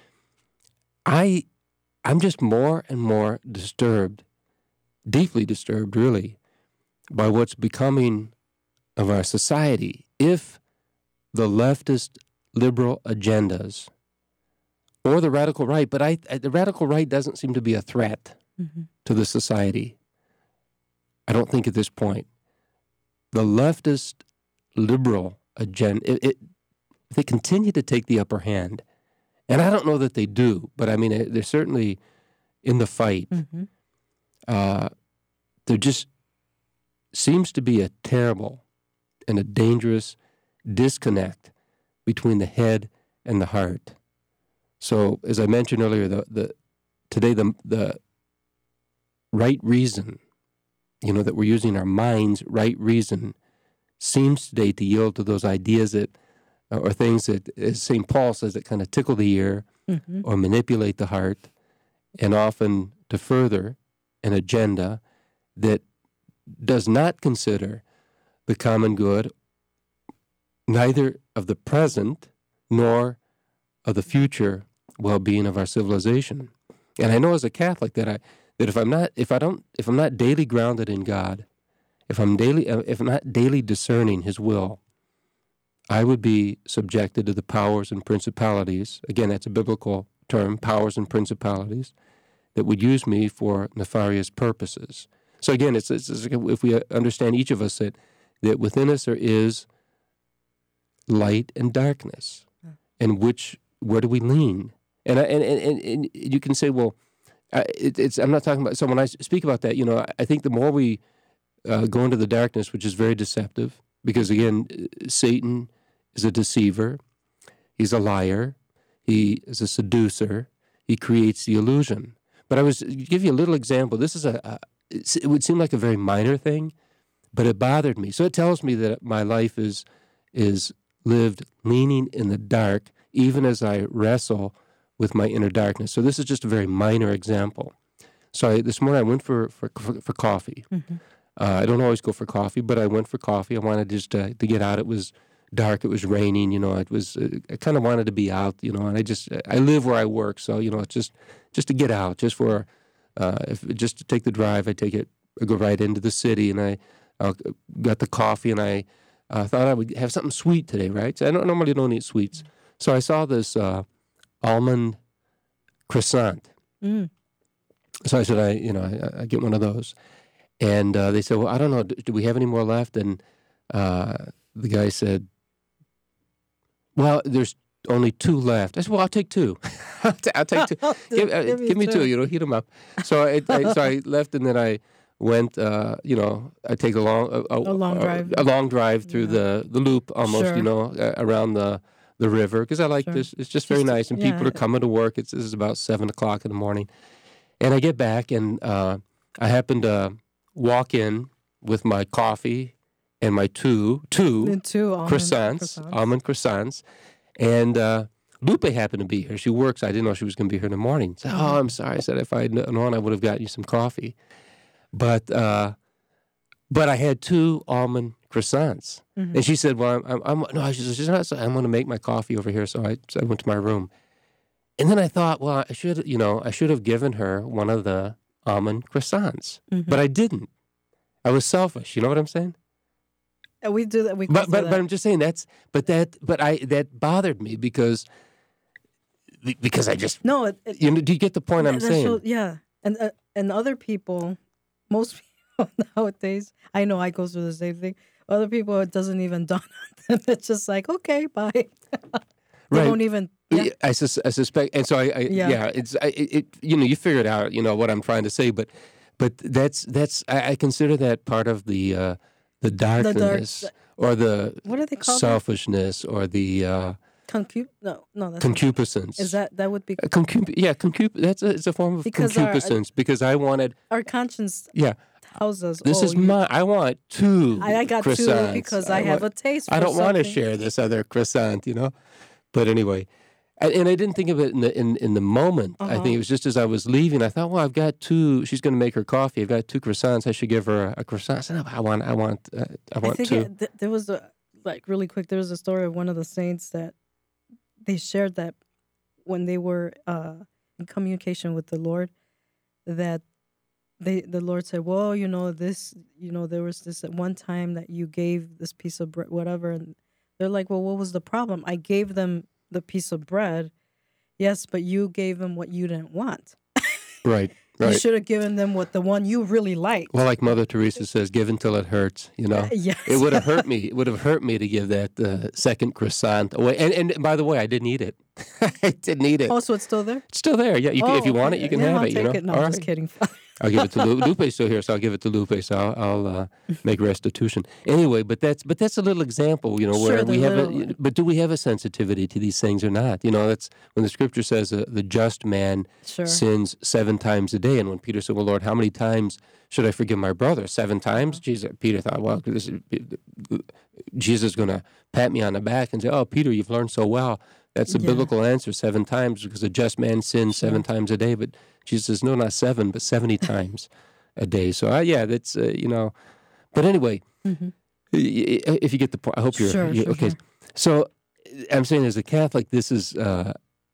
I, I'm just more and more disturbed, deeply disturbed, really, by what's becoming of our society. If the leftist liberal agendas or the radical right, but I, the radical right doesn't seem to be a threat Mm-hmm. to the society. I don't think at this point. The leftist liberal agenda, it, it, they continue to take the upper hand. And I don't know that they do, but I mean, they're certainly in the fight. Mm-hmm. Uh, there just seems to be a terrible and a dangerous disconnect between the head and the heart. So, as I mentioned earlier, the, the today the the right reason, you know, that we're using our mind's right reason, seems today to yield to those ideas that, or things that, as Saint Paul says, that kind of tickle the ear Mm-hmm. or manipulate the heart, and often to further an agenda that does not consider the common good, neither of the present nor of the future well-being of our civilization. And I know as a Catholic that I that if I'm not if I don't if I'm not daily grounded in God, if I'm daily if I'm not daily discerning His will, I would be subjected to the powers and principalities. Again, that's a biblical term, powers and principalities, that would use me for nefarious purposes. So again, it's, it's, it's if we understand each of us that that within us there is light and darkness, and which where do we lean? And I, and, and and you can say, well, I, it, it's I'm not talking about. So when I speak about that, you know, I, I think the more we uh, go into the darkness, which is very deceptive, because again, Satan is a deceiver, he's a liar, he is a seducer, he creates the illusion. But I was give you a little example. This is a, a it would seem like a very minor thing, but it bothered me. So it tells me that my life is is lived leaning in the dark, even as I wrestle with my inner darkness. So this is just a very minor example. So I, this morning I went for for, for, for coffee. Mm-hmm. Uh, I don't always go for coffee, but I went for coffee. I wanted just to, to get out. It was dark. It was raining. You know, it was. Uh, I kind of wanted to be out. You know, and I just I live where I work, so you know, it's just just to get out, just for uh, if just to take the drive. I take it. I go right into the city, and I uh, got the coffee, and I uh, thought I would have something sweet today, right? So I don't normally don't eat sweets, so I saw this uh, almond croissant. Mm. So I said, I you know, I, I get one of those. And uh, they said, well, I don't know, do, do we have any more left? And uh, the guy said, well, there's only two left. I said, well, I'll take two. I'll, t- I'll take two. give, uh, give me give me two. two, you know, heat them up. So I, I, so I left, and then I went, uh, you know, I take a long, a, a, A long drive. a, a long drive through Yeah. the, the loop almost, Sure. you know, uh, around the, the river, because I like Sure. this. It's just very Just- nice, and yeah. people are coming to work. It's This is about seven o'clock in the morning. And I get back, and uh, I happen to walk in with my coffee and my two, two And two almond croissants, almond croissants, and uh, Lupe happened to be here. She works. I didn't know she was going to be here in the morning. So, oh, I'm sorry. I said, if I had known, I would have gotten you some coffee. But uh, but I had two almond croissants. Mhm. And she said, well, I'm, I'm, I'm no, she's just not, I'm going to make my coffee over here. So I, so I went to my room. And then I thought, well, I should, you know, I should have given her one of the almond croissants. Mhm. But I didn't. I was selfish. You know what I'm saying? Uh, We do that. We But do but, that. but I'm just saying that's but that but I that bothered me because because I just no, it, it, you know, do you get the point I'm that- that saying? show- yeah, and uh, and other people, most people nowadays, I know I go through the same thing. Other people, it doesn't even dawn on them. It's just like, okay, bye. they Right. don't even. Yeah. I, sus- I suspect, and so I, I yeah. Yeah. it's I, it, it. You know, you figured out, you know, what I'm trying to say, but but that's that's I, I consider that part of the uh, the darkness or the What do they call that? selfishness or the uh, Concup- No, no, that's concupiscence. is that that would be Uh, concup- yeah, concup- That's a, it's a form of Because our- concupiscence because I wanted our conscience yeah. houses. This oh, is you- my. I want two. I, I got croissants. two because I, have want, a taste for I don't want to something. share this other croissant, you know. But anyway, and, and I didn't think of it in the in, in the moment. I Uh-huh. think it was just as I was leaving. I thought, well, I've got two. She's going to make her coffee. I've got two croissants. I should give her a, a croissant. I said, no, I want. I want. Uh, I I want think two. it, th- there was a, like really quick, there was a story of one of the saints that they shared that when they were uh, in communication with the Lord, that they the Lord said, well, you know, this, you know, there was this at one time that you gave this piece of bread, whatever. And they're like, well, what was the problem? I gave them the piece of bread. Yes, but you gave them what you didn't want. Right. You Right. should have given them what the one you really liked. Well, like Mother Teresa says, give until it hurts, you know. Yes. It would have hurt me. It would have hurt me to give that uh, second croissant away. And, and by the way, I didn't eat it. I didn't eat it. Oh, so it's still there? It's still there. Yeah, you can, if you Oh, want it, okay. you can yeah, have I'll it. You take know. it. No, All I'm just right. kidding. I'll give it to Lu- Lupe's still here, so I'll give it to Lupe. So I'll, I'll uh, make restitution. Anyway, but that's but that's a little example, you know, where Sure, we the have. A, little- but do we have a sensitivity to these things or not? You know, that's when the Scripture says uh, the just man Sure. sins seven times a day, and when Peter said, "Well, Lord, how many times should I forgive my brother? Seven times?" Jesus, Peter thought, "Well, this is, Jesus is going to pat me on the back and say, oh, Peter, you've learned so well." That's the Yeah. biblical answer, seven times, because a just man sins Sure. seven times a day. But Jesus says, no, not seven, but seventy times a day. So, uh, yeah, that's, uh, you know. But anyway, Mhm. y- y- if you get the point, I hope you're, Sure, you sure, okay. sure. So I'm saying as a Catholic, this is, uh,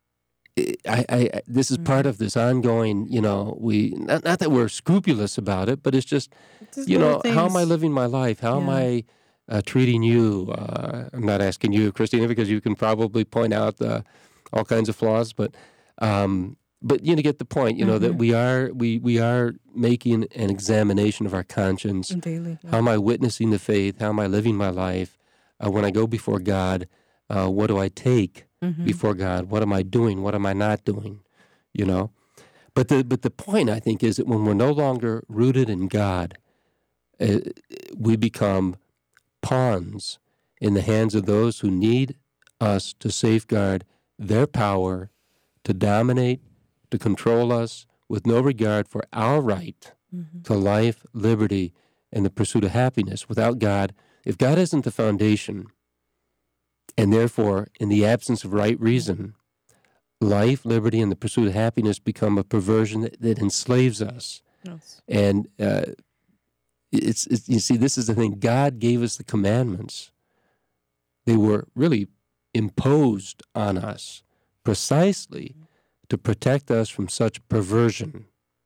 I, I, I- this is part Mm-hmm. of this ongoing, you know, we, not, not that we're scrupulous about it, but it's just, Just you know, little how am I things. living my life? How am Yeah. I uh, treating you? Uh, I'm not asking you, Christina, because you can probably point out uh, all kinds of flaws, but um, but you know, get the point. You know that Mhm. we are we we are making an examination of our conscience. Daily. How am I witnessing the faith? How am I living my life? Uh, when I go before God, uh, what do I take Mhm. before God? What am I doing? What am I not doing? You know. But the but the point I think is that when we're no longer rooted in God, uh, we become pawns in the hands of those who need us to safeguard their power, to dominate, to control us with no regard for our right Mhm. to life, liberty, and the pursuit of happiness. Without God, if God isn't the foundation, and therefore, in the absence of right reason, life, liberty, and the pursuit of happiness become a perversion that, that enslaves us. Yes. And uh, it's, it's you see, this is the thing. God gave us the commandments. They were really imposed on us precisely to protect us from such perversion,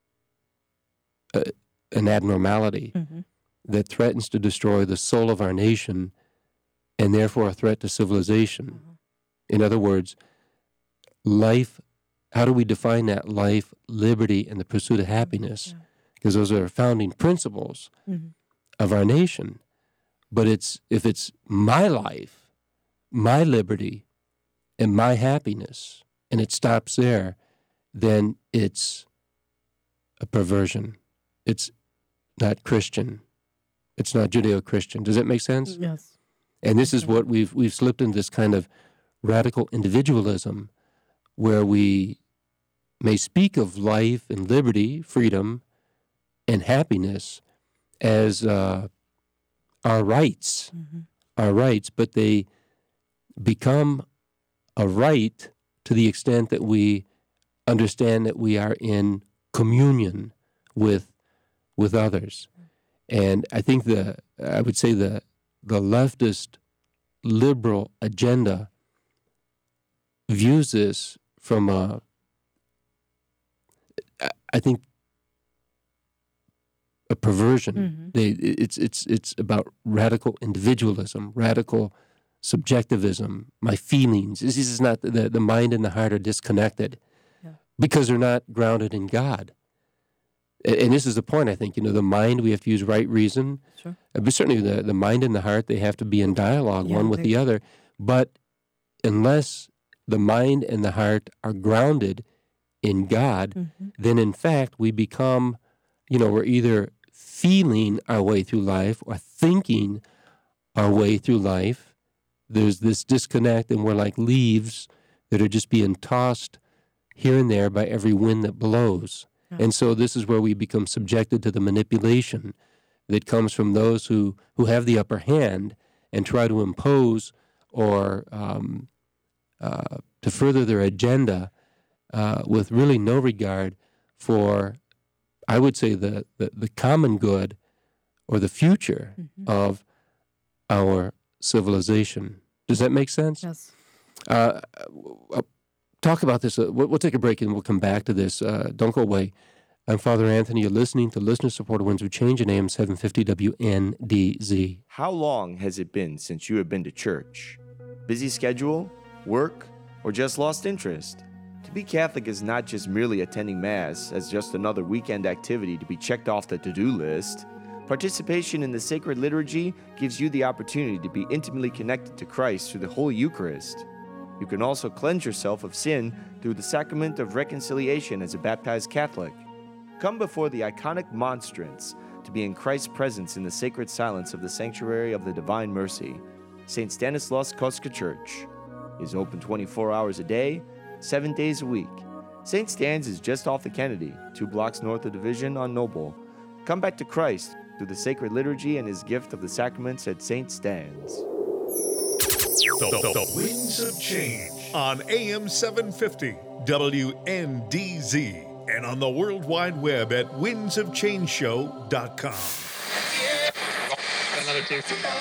uh, an abnormality Mhm. that threatens to destroy the soul of our nation and therefore a threat to civilization. Mhm. In other words, life, how do we define that? Life, liberty, and the pursuit of happiness. Yeah. Because those are founding principles Mhm. of our nation. But it's if it's my life, my liberty, and my happiness, and it stops there, then it's a perversion. It's not Christian. It's not Judeo-Christian. Does that make sense? Yes. And this is Okay. what we've we've slipped into this kind of radical individualism, where we may speak of life and liberty, freedom, and happiness as uh, our rights, Mhm. our rights, but they become a right to the extent that we understand that we are in communion with with others. And I think the I would say the the leftist liberal agenda views this from a I- I think a perversion. Mhm. They it's it's it's about radical individualism, radical subjectivism, my feelings. This is not the the mind and the heart are disconnected Yeah. because they're not grounded in God. A- And this is the point, I think. You know, the mind, we have to use right reason. Sure. Uh, But certainly the, the mind and the heart, they have to be in dialogue, Yeah, one with they- the other. But unless the mind and the heart are grounded in God, Mhm. then in fact we become, you know, we're either feeling our way through life or thinking our way through life. There's this disconnect, and we're like leaves that are just being tossed here and there by every wind that blows. Yeah. And so this is where we become subjected to the manipulation that comes from those who, who have the upper hand and try to impose or um, uh, to further their agenda uh, with really no regard for, I would say, the, the, the common good or the future mm-hmm. of our civilization. Does that make sense? Yes. Uh, uh, talk about this. Uh, we'll, we'll take a break and we'll come back to this. Uh, don't go away. I'm Father Anthony. You're listening to Listener-Supported Winds of Change in A M seven fifty W N D Z. How long has it been since you have been to church? Busy schedule, work, or just lost interest? To be Catholic is not just merely attending Mass as just another weekend activity to be checked off the to-do list. Participation in the sacred liturgy gives you the opportunity to be intimately connected to Christ through the Holy Eucharist. You can also cleanse yourself of sin through the sacrament of reconciliation as a baptized Catholic. Come before the iconic monstrance to be in Christ's presence in the sacred silence of the Sanctuary of the Divine Mercy. Saint Stanislaus Kostka Church is open twenty-four hours a day, seven days a week. Saint Stan's is just off the Kennedy, two blocks north of Division on Noble. Come back to Christ through the sacred liturgy and his gift of the sacraments at Saint Stan's. The, the, the Winds of Change on A M seven fifty W N D Z and on the World Wide Web at winds of change show dot com. Another two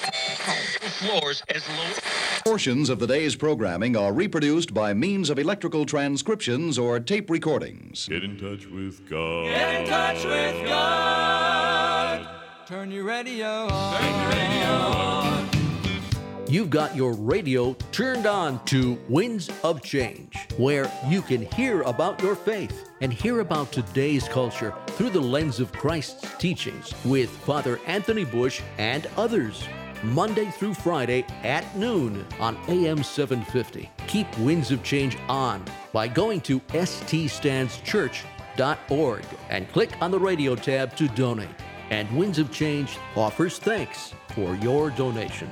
floors as low. Portions of the day's programming are reproduced by means of electrical transcriptions or tape recordings. Get in touch with God. Get in touch with God. Turn your radio on. Turn your radio on. You've got your radio turned on to Winds of Change, where you can hear about your faith and hear about today's culture through the lens of Christ's teachings with Father Anthony Bush and others. Monday through Friday at noon on A M seven fifty. Keep Winds of Change on by going to s t stands church dot org and click on the radio tab to donate. And Winds of Change offers thanks for your donation.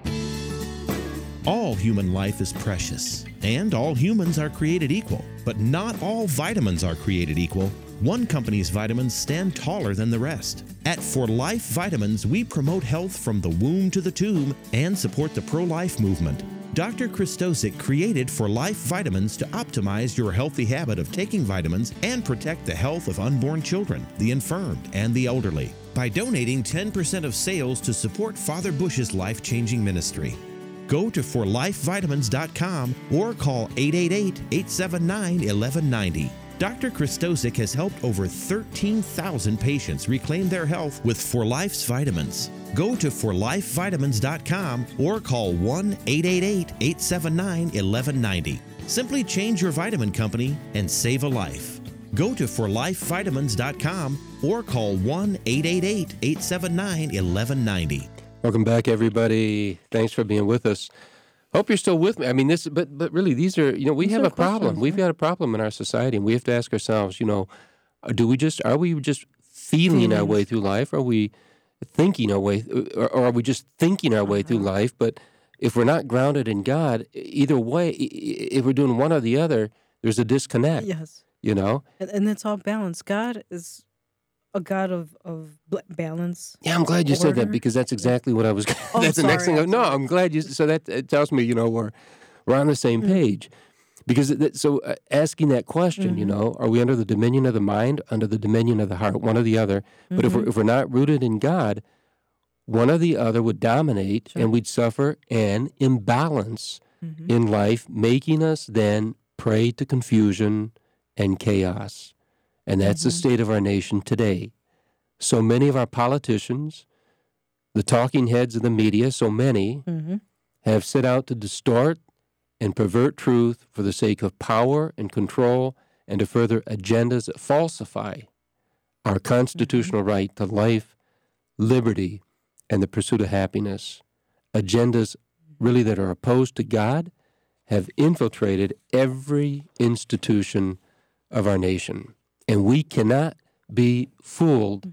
All human life is precious, and all humans are created equal. But not all vitamins are created equal. One company's vitamins stand taller than the rest. At For Life Vitamins, we promote health from the womb to the tomb and support the pro-life movement. Doctor Christosic created For Life Vitamins to optimize your healthy habit of taking vitamins and protect the health of unborn children, the infirmed, and the elderly by donating ten percent of sales to support Father Bush's life-changing ministry. Go to for life vitamins dot com or call eight eight eight, eight seven nine, one one nine zero. Doctor Christosic has helped over thirteen thousand patients reclaim their health with For Life's vitamins. Go to for life vitamins dot com or call one eight eight eight, eight seven nine, one one nine zero. Simply change your vitamin company and save a life. Go to for life vitamins dot com or call one eight eight eight, eight seven nine, one one nine zero. Welcome back, everybody. Thanks for being with us. Hope you're still with me. I mean, this, but but really, these are, you know, we These have are a problem. questions, We've yeah. got a problem in our society, and we have to ask ourselves, you know, do we just, are we just feeling our Feelings. way through life? Are we thinking our way, or, or are we just thinking our way through life? But if we're not grounded in God, either way, i- i- if we're doing one or the other, there's a disconnect. Yes. You know? And, and it's all balance. God is a God of, of bl- balance. Yeah, I'm glad you said that order. because that's exactly what I was. Oh, that's the next sorry, thing. I, I'm no, sorry. I'm glad you. So that it tells me, you know, we're we're on the same Mm-hmm. page. Because that, so uh, asking that question, you Mm-hmm. know, are we under the dominion of the mind, under the dominion of the heart, one or the other? But if Mm-hmm. we're if we're not rooted in God, one or the other would dominate, Sure. and we'd suffer an imbalance Mhm. in life, making us then prey to confusion and chaos. And that's the Mhm. state of our nation today. So many of our politicians, the talking heads of the media, so many Mhm. have set out to distort and pervert truth for the sake of power and control and to further agendas that falsify our constitutional right to life, liberty, and the pursuit of happiness. Agendas really that are opposed to God have infiltrated every institution of our nation. And we cannot be fooled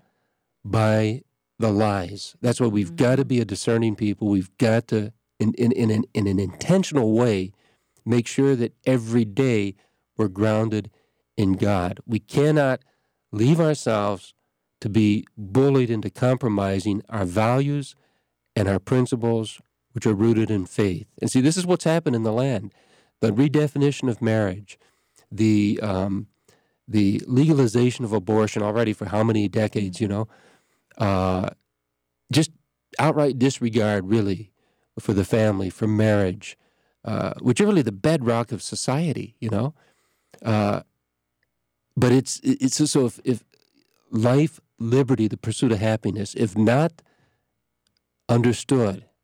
by the lies. That's why we've got to be a discerning people. We've got to, in, in, in, an, in an intentional way, make sure that every day we're grounded in God. We cannot leave ourselves to be bullied into compromising our values and our principles, which are rooted in faith. And see, this is what's happened in the land. The redefinition of marriage, the um, the legalization of abortion already for how many decades, you know, uh, just outright disregard, really, for the family, for marriage, uh, which are really the bedrock of society, you know. Uh, but it's it's so if, if life, liberty, the pursuit of happiness, if not understood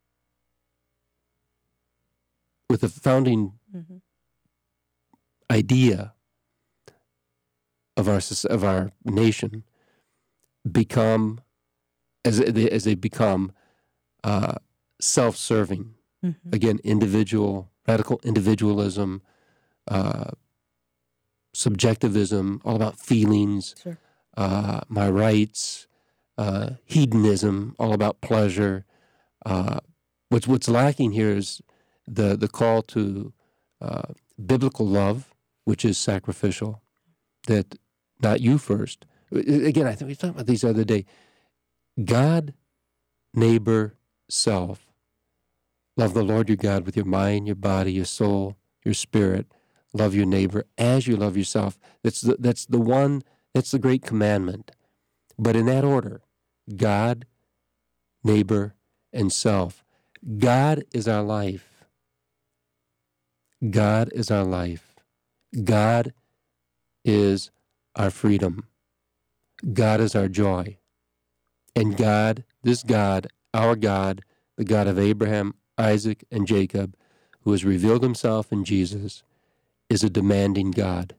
with the founding mm-hmm. idea of our of our nation, become as they, as they become uh, self-serving. Mm-hmm. Again, individual, radical individualism, uh, subjectivism, all about feelings, sure. uh, my rights, uh, hedonism, all about pleasure. Uh, what's what's lacking here is the the call to uh, biblical love, which is sacrificial. That not you first. Again, I think we talked about these the other day. God, neighbor, self. Love the Lord your God with your mind, your body, your soul, your spirit. Love your neighbor as you love yourself. That's the, that's the one, that's the great commandment. But in that order, God, neighbor, and self. God is our life. God is our life. God is our freedom. God is our joy. And God, this God, our God, the God of Abraham, Isaac, and Jacob, who has revealed himself in Jesus, is a demanding God.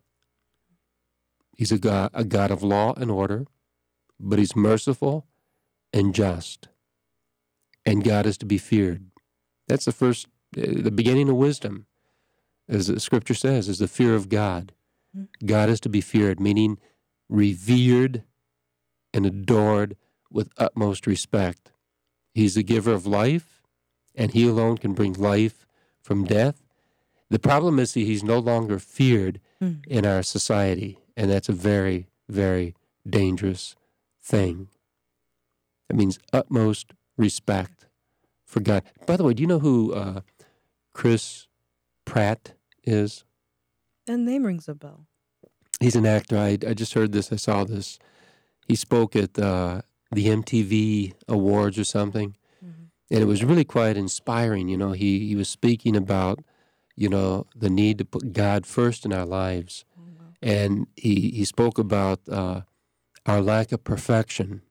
He's a God, a God of law and order, but he's merciful and just. And God is to be feared. That's the first, the beginning of wisdom, as the scripture says, is the fear of God. Mm-hmm. God is to be feared, meaning revered and adored with utmost respect. He's the giver of life, and he alone can bring life from death. The problem is that he's no longer feared mm. in our society, and that's a very, very dangerous thing. It means utmost respect for God. By the way, do you know who uh, Chris Pratt is? That name rings a bell. He's an actor. I, I just heard this. I saw this. He spoke at uh, the M T V Awards or something, mm-hmm. and it was really quite inspiring. You know, he, he was speaking about, you know, the need to put God first in our lives. Mm-hmm. And he, he spoke about uh, our lack of perfection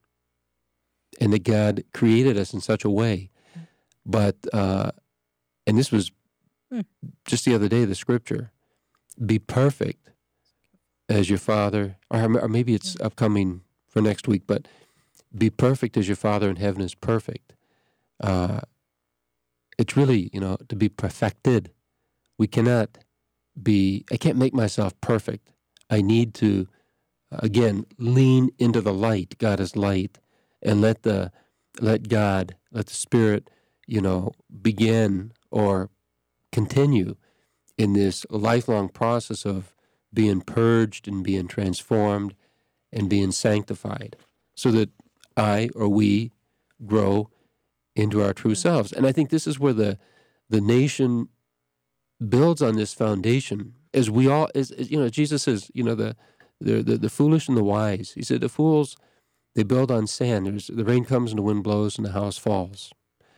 and that God created us in such a way. Mm-hmm. But, uh, and this was mm. just the other day, the scripture, be perfect as your Father, or, or maybe it's mm-hmm. upcoming for next week, but be perfect as your Father in heaven is perfect. Uh, it's really, you know, to be perfected. We cannot be, I can't make myself perfect. I need to, again, lean into the light. God is light. And let the, let God, let the Spirit, you know, begin or continue in this lifelong process of being purged and being transformed and being sanctified so that I or we grow into our true selves. And I think this is where the the nation builds on this foundation, as we all, as, as you know, Jesus says, you know, the, the the the foolish and the wise. He said the fools, they build on sand. There's, the rain comes and the wind blows and the house falls.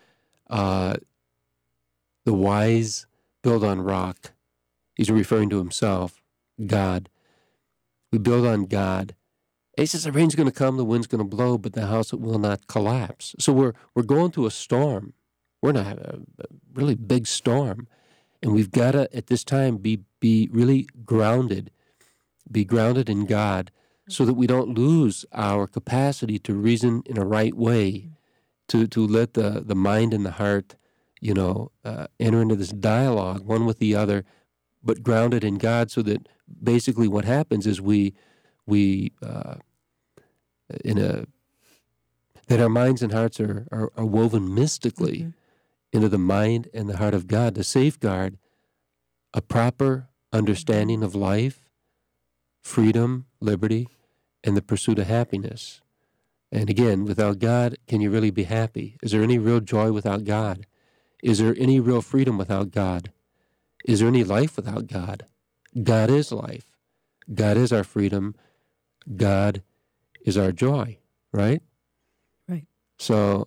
Uh, the wise build on rock. He's referring to himself, God. We build on God. He says the rain's going to come, the wind's going to blow, but the house will not collapse. So we're we're going through a storm. We're in a, a really big storm. And we've got to, at this time, be be really grounded, be grounded in God, so that we don't lose our capacity to reason in a right way, to to let the, the mind and the heart, you know, uh, enter into this dialogue, one with the other, but grounded in God, so that basically what happens is we we uh, in a that our minds and hearts are are, are woven mystically mm-hmm. into the mind and the heart of God to safeguard a proper understanding of life, freedom, liberty, and the pursuit of happiness. And again, without God, can you really be happy? Is there any real joy without God? Is there any real freedom without God? Is there any life without God? God is life. God is our freedom. God is our joy, right? Right. So,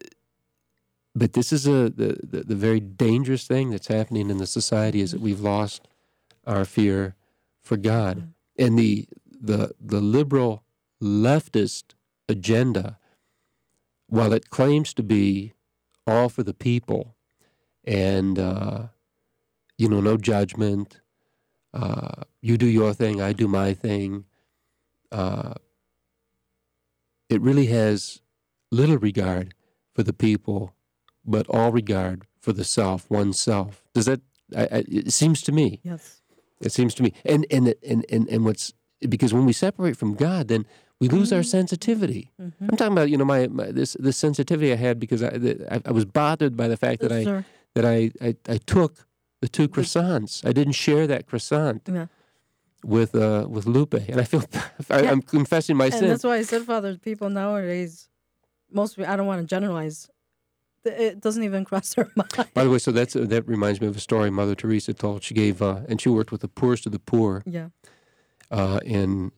but this is a the, the, the very dangerous thing that's happening in the society is that we've lost our fear for God. Mm-hmm. And the the the liberal leftist agenda, while it claims to be all for the people and, uh, you know, no judgment, uh, you do your thing, I do my thing, uh, it really has little regard for the people, but all regard for the self, oneself. Does that, I, I, it seems to me. Yes. It seems to me. And, and, and, and, and what's, because when we separate from God, then we lose our sensitivity. Mm-hmm. I'm talking about, you know, my, my this this sensitivity I had because I the, I, I was bothered by the fact that yes, I sir. that I, I I took the two croissants. I didn't share that croissant yeah. with uh with Lupe, and I feel I, yeah. I'm confessing my and sin. And that's why I said, Father, people nowadays, most I don't want to generalize. It doesn't even cross their mind. By the way, so that's uh, that reminds me of a story Mother Teresa told. She gave uh, and she worked with the poorest of the poor. Yeah. Uh, in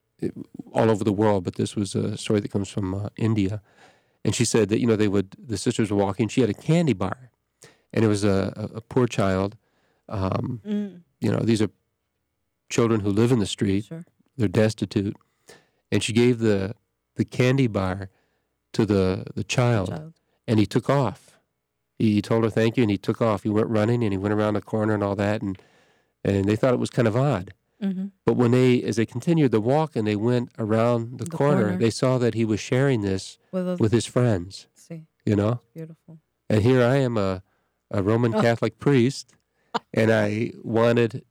all over the world, but this was a story that comes from uh, India. And she said that, you know, they would, the sisters were walking, she had a candy bar, and it was a, a, a poor child. Um, mm. You know, these are children who live in the street. Sure. They're destitute. And she gave the the candy bar to the, the child, child, and he took off. He told her thank you, and he took off. He went running, and he went around the corner and all that, and and they thought it was kind of odd. Mm-hmm. But when they, as they continued the walk and they went around the, the corner, corner, they saw that he was sharing this with, a, with his friends. See, you know, beautiful. And here I am, a a Roman oh. Catholic priest, and I wanted.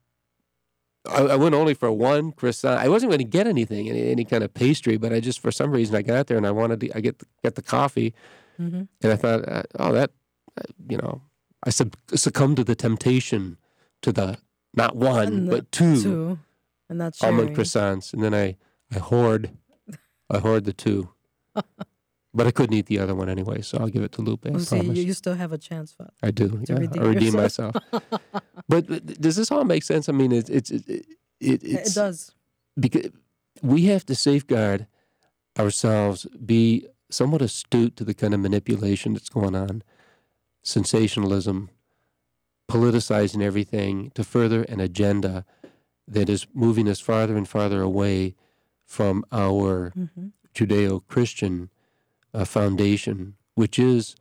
I, I went only for one croissant. I wasn't going to get anything, any, any kind of pastry, but I just, for some reason, I got there and I wanted to. I get the, get the coffee, mm-hmm. and I thought, uh, oh, that, uh, you know, I sub- succumbed to the temptation to the. Not one, the, but two, two. And that's almond croissants. And then I, I hoard, I hoard the two. But I couldn't eat the other one anyway, so I'll give it to Lupe, I well, see, promise. You, you still have a chance, Father. I do, to yeah. redeem I redeem yourself. myself. But does this all make sense? I mean, it's, it's, it, it, it's... It does. Because we have to safeguard ourselves, be somewhat astute to the kind of manipulation that's going on, sensationalism, politicizing everything to further an agenda that is moving us farther and farther away from our mm-hmm. Judeo-Christian uh, foundation, which is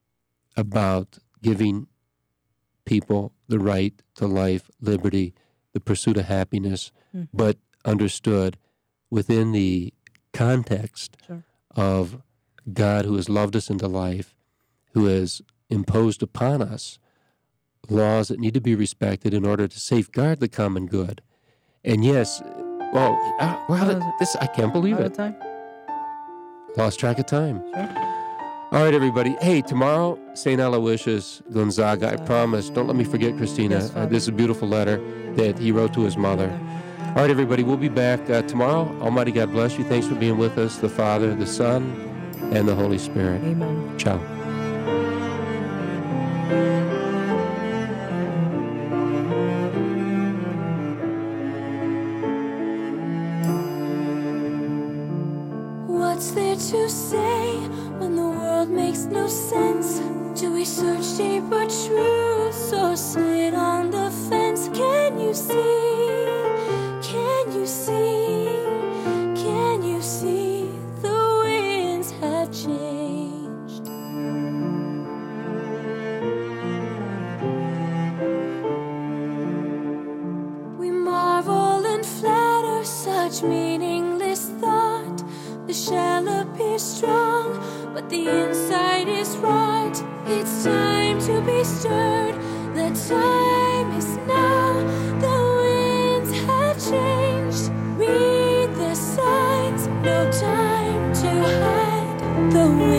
about giving people the right to life, liberty, the pursuit of happiness, mm-hmm. but understood within the context sure. of God who has loved us into life, who has imposed upon us laws that need to be respected in order to safeguard the common good. And yes, well, uh, well this I can't believe it. Time? Lost track of time. Sure. All right, everybody. Hey, tomorrow, Saint Aloysius Gonzaga, I promise. Don't let me forget, Christina. Yes, uh, this is a beautiful letter that he wrote to his mother. All right, everybody, we'll be back uh, tomorrow. Almighty God bless you. Thanks for being with us, the Father, the Son, and the Holy Spirit. Amen. Ciao. What's there to say when the world makes no sense? Do we search deeper truths or sit on the fence? Can you see? Can you see? Can you see the winds have changed? We marvel and flatter such meaningless thought. The shell appears strong, but the inside is rot. It's time to be stirred. The time is now. The winds have changed. Read the signs. No time to hide. The